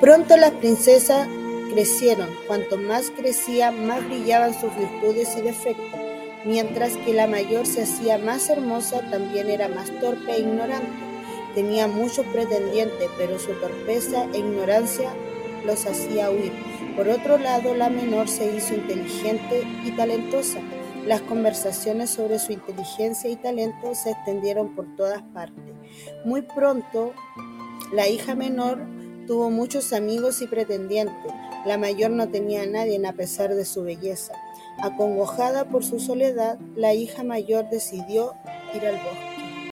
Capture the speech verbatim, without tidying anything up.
Pronto las princesas crecieron. Cuanto más crecía, más brillaban sus virtudes y defectos, mientras que la mayor se hacía más hermosa, también era más torpe e ignorante. Tenía muchos pretendientes, pero su torpeza e ignorancia los hacía huir. Por otro lado, la menor se hizo inteligente y talentosa. Las conversaciones sobre su inteligencia y talento se extendieron por todas partes. Muy pronto, la hija menor tuvo muchos amigos y pretendientes. La mayor no tenía a nadie a pesar de su belleza. Acongojada por su soledad, la hija mayor decidió ir al bosque.